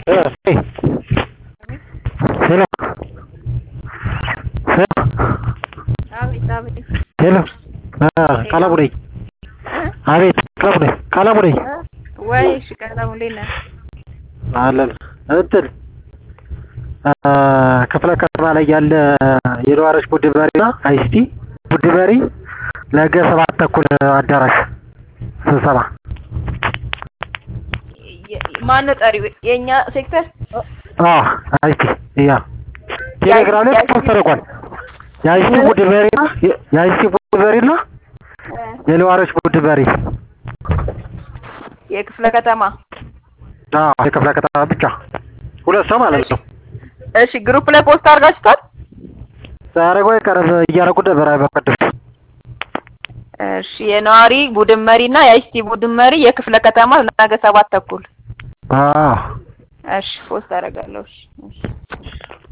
Hey. Hello. Hello. Hello. Kalaburi. Abit, Kalaburi. Why she Kalamulina? Alan. Until ክፍለ ከተማ ላይ ያለ የነዋሪዎች ቡድን መሪና አይስቲ ቡድን መሪ ነገ 7 ተኩል አዳራሽ ስብሰባ ማን ነው ጠሪው? የኛ ሴክተር አይስቲ ያ ቴሌግራም ላይ ፖስት ተደርጓል። የአይስቲ ቡድን መሪና የነዋሪዎች ቡድን መሪ የክፍለ ከተማ የክፍለ ከተማ ብቻ ሁለት ሰው ማለት ነው። እሺ ግሩፕ ላይ ፖስት አድርጋችኋል? ዛሬ ወይ ቀረብ እያደረጉ ነበር አይበቀደም። እሺ የነዋሪ ቡድን መሪና የአይስቲ ቡድን መሪ የክፍለ ከተማ ነገ 7 ተኩል። አዎ እሺ ፖስት አደርጋለሁ። እሺ